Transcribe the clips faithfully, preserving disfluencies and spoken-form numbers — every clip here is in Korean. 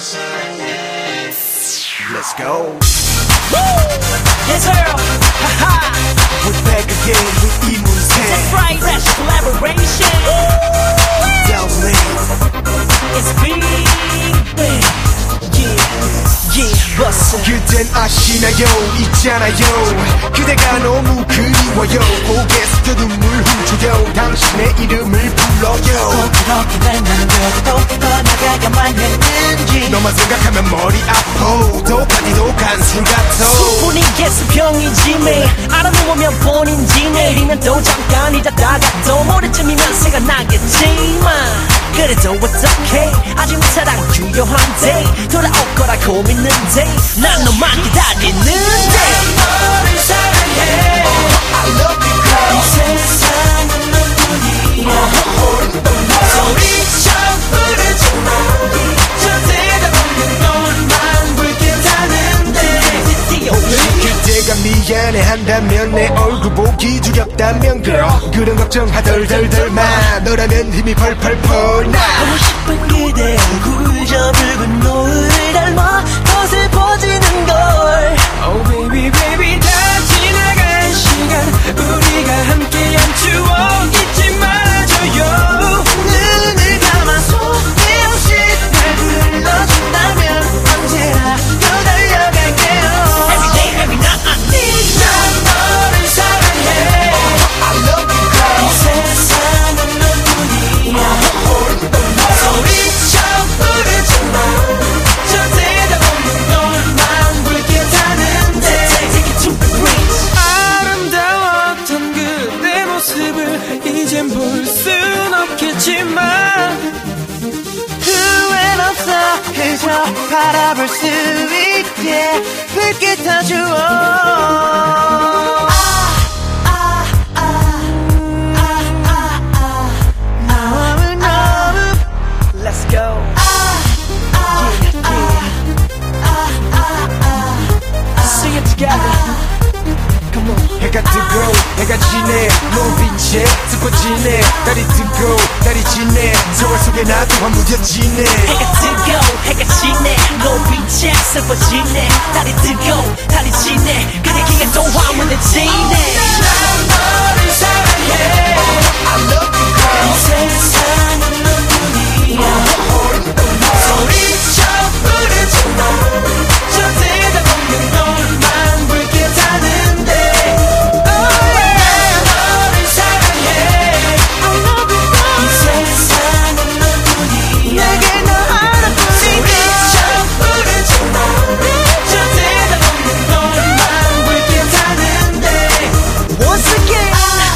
Let's go. Yes sir. Haha. We're back again with 이문세. That's right. Fresh collaboration. Downlink. It's big. Yeah. Yeah. Bustin'. 그댄 아시나요? 있잖아요. 그대가 너무 그리워요. 고개 숙여 눈물 훔쳐요. 당신의 이름을 불러요. 꼭 그렇게 날 만들어도 떠나가야만 했는지 너만 생각하면 머리 아파. 도파디도 간술 같아. 수분이 개수병이지 매일 알아놓으면 본인지 내일이면 또 잠깐 잊었다가 또 모레쯤이면 생각나겠지만 그래도 어떡해 아직 내 사랑 유효한데 돌아올 거라 고민는데 난 너만 기다리는데 너를 사랑해 I love you girl. 이 세상은 너뿐이야 소리쳐 부르지마 저 대답 없는 너만 불쾌하는데 그대가 미안해 한다면 내 얼굴 보기 두렵다면 girl 그런 걱정 하덜덜덜 마 너라면 힘이 펄펄펄 나 하고 싶은 그대 얼굴 저 붉은 노을 닮아 더 슬퍼지는 걸 Oh baby baby 다 지나간 시간 우리가 함께한 추억 잊지 말아줘요 눈을 감아서 내없이 날 불러준다면 언제나 더 달려갈게요 Every day every night I need 난 너를 사랑해 I love you girl. 이 세상은 너뿐이야 소리쳐 부르지마 저 대답 없는 너만 불쾌하는데 Take it to the bridge 아름다웠던 그대 모습을 이젠 볼 순 없겠지만 후회는 없어 그저 바라볼 수 있게 불빛 주어 Let's go. Yeah, yeah. Sing it together. Come on. 해가 뜨고 해가 지네 노을빛에 슬퍼지네 달이 뜨고 달이 지네 세월 속에 나도 화무뎌지네 해가 뜨고 해가 지네 노을빛에 슬퍼지네 달이 뜨고 달이 지네 그 얘기가 또 화문해지네 난 너를 사랑해 I love you girl. 이 세상은 너뿐이야 소리쳐 부르지마 저 대답 없는 너만 불쾌하는데 Oh yeah 너를 사랑해 I love you girl 이 세상은 너뿐이야 내게 너 하나뿐이야 소리쳐 부르지마 저 대답 없는 너만 불쾌하는데 Once again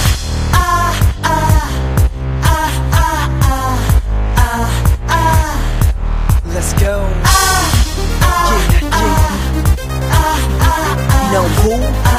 Let's go. Yeah, yeah. You know who?